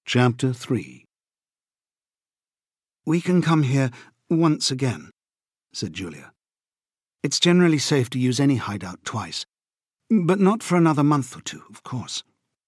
Chapter 3. "We can come here once again," said Julia. "It's generally safe to use any hideout twice, but not for another month or two, of course."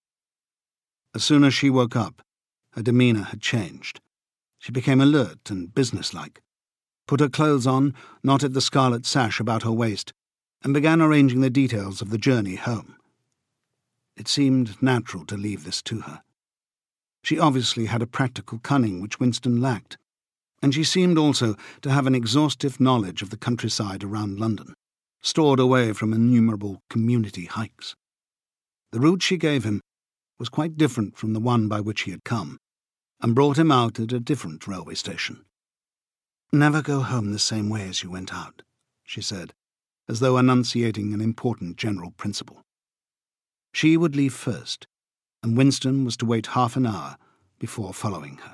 As soon as she woke up, her demeanour had changed. She became alert and businesslike, put her clothes on, knotted the scarlet sash about her waist, and began arranging the details of the journey home. It seemed natural to leave this to her. She obviously had a practical cunning which Winston lacked, and she seemed also to have an exhaustive knowledge of the countryside around London, stored away from innumerable community hikes. The route she gave him was quite different from the one by which he had come, and brought him out at a different railway station. "Never go home the same way as you went out," she said, as though enunciating an important general principle. She would leave first, and Winston was to wait half an hour before following her.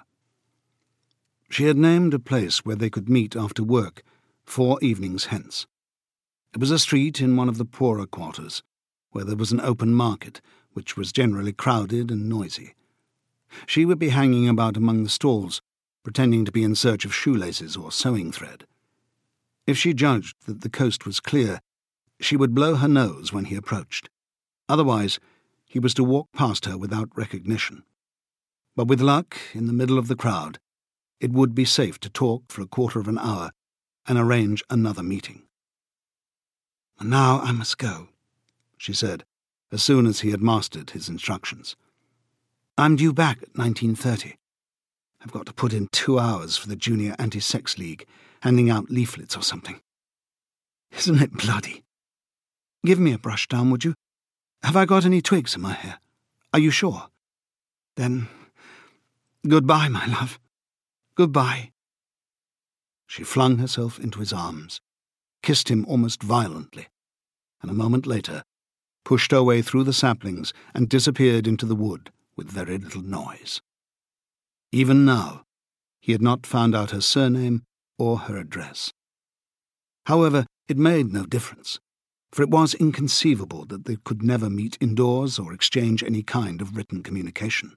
She had named a place where they could meet after work 4 evenings hence. It was a street in one of the poorer quarters, where there was an open market, which was generally crowded and noisy. She would be hanging about among the stalls, pretending to be in search of shoelaces or sewing thread. If she judged that the coast was clear, she would blow her nose when he approached. Otherwise, he was to walk past her without recognition. But with luck, in the middle of the crowd, it would be safe to talk for a quarter of an hour and arrange another meeting. "And now I must go," she said, as soon as he had mastered his instructions. "I'm due back at 19:30. I've got to put in 2 hours for the Junior Anti-Sex League, handing out leaflets or something. Isn't it bloody? Give me a brush down, would you? Have I got any twigs in my hair? Are you sure? Then, goodbye, my love. Goodbye." She flung herself into his arms, kissed him almost violently, and a moment later pushed her way through the saplings and disappeared into the wood with very little noise. Even now, he had not found out her surname or her address. However, it made no difference, for it was inconceivable that they could never meet indoors or exchange any kind of written communication.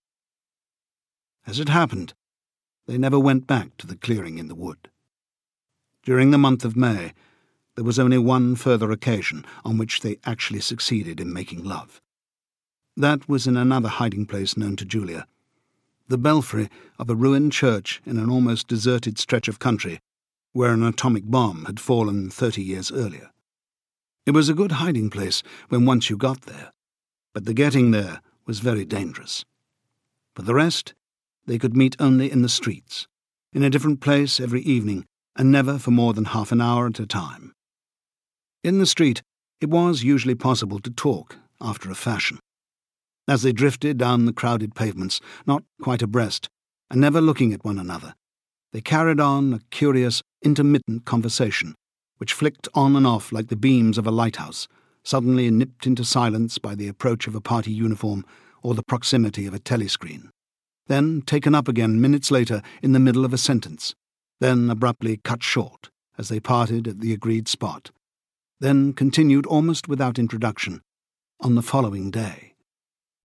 As it happened, they never went back to the clearing in the wood. During the month of May, there was only one further occasion on which they actually succeeded in making love. That was in another hiding place known to Julia, the belfry of a ruined church in an almost deserted stretch of country where an atomic bomb had fallen 30 years earlier. It was a good hiding place when once you got there, but the getting there was very dangerous. For the rest, they could meet only in the streets, in a different place every evening, and never for more than half an hour at a time. In the street, it was usually possible to talk after a fashion. As they drifted down the crowded pavements, not quite abreast, and never looking at one another, they carried on a curious, intermittent conversation, which flicked on and off like the beams of a lighthouse, suddenly nipped into silence by the approach of a party uniform or the proximity of a telescreen, then taken up again minutes later in the middle of a sentence, then abruptly cut short as they parted at the agreed spot, then continued almost without introduction on the following day.